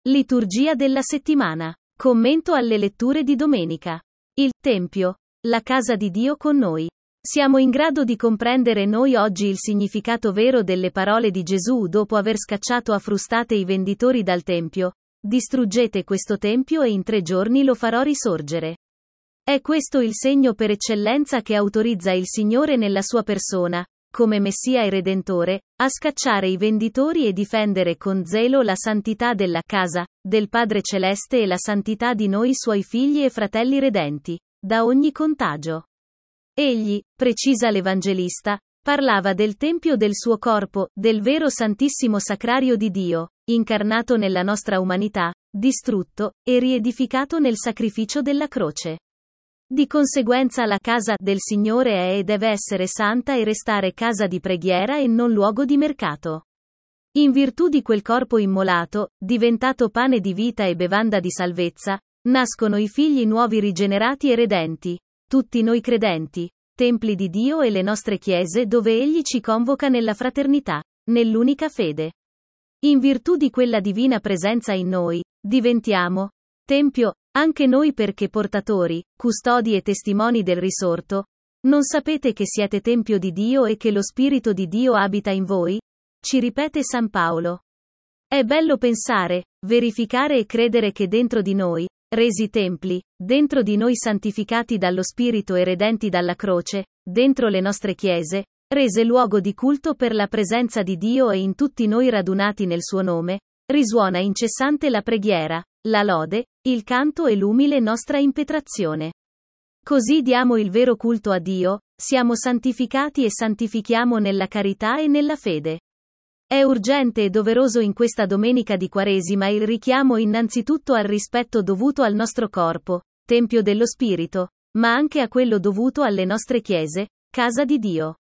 Liturgia della settimana. Commento alle letture di domenica. Il Tempio. La casa di Dio con noi. Siamo in grado di comprendere noi oggi il significato vero delle parole di Gesù dopo aver scacciato a frustate i venditori dal Tempio. Distruggete questo Tempio e in 3 giorni lo farò risorgere. È questo il segno per eccellenza che autorizza il Signore nella sua persona, come Messia e Redentore, a scacciare i venditori e difendere con zelo la santità della casa del Padre Celeste e la santità di noi suoi figli e fratelli redenti, da ogni contagio. Egli, precisa l'Evangelista, parlava del Tempio del suo corpo, del vero Santissimo Sacrario di Dio, incarnato nella nostra umanità, distrutto e riedificato nel sacrificio della croce. Di conseguenza la casa del Signore è e deve essere santa e restare casa di preghiera e non luogo di mercato. In virtù di quel corpo immolato, diventato pane di vita e bevanda di salvezza, nascono i figli nuovi rigenerati e redenti, tutti noi credenti, templi di Dio e le nostre chiese dove Egli ci convoca nella fraternità, nell'unica fede. In virtù di quella divina presenza in noi, diventiamo Tempio, anche noi perché portatori, custodi e testimoni del risorto. Non sapete che siete Tempio di Dio e che lo Spirito di Dio abita in voi? Ci ripete San Paolo. È bello pensare, verificare e credere che dentro di noi, resi templi, dentro di noi santificati dallo Spirito e redenti dalla croce, dentro le nostre chiese, rese luogo di culto per la presenza di Dio e in tutti noi radunati nel suo nome, risuona incessante la preghiera, la lode, il canto e l'umile nostra impetrazione. Così diamo il vero culto a Dio, siamo santificati e santifichiamo nella carità e nella fede. È urgente e doveroso in questa domenica di Quaresima il richiamo innanzitutto al rispetto dovuto al nostro corpo, Tempio dello Spirito, ma anche a quello dovuto alle nostre chiese, casa di Dio.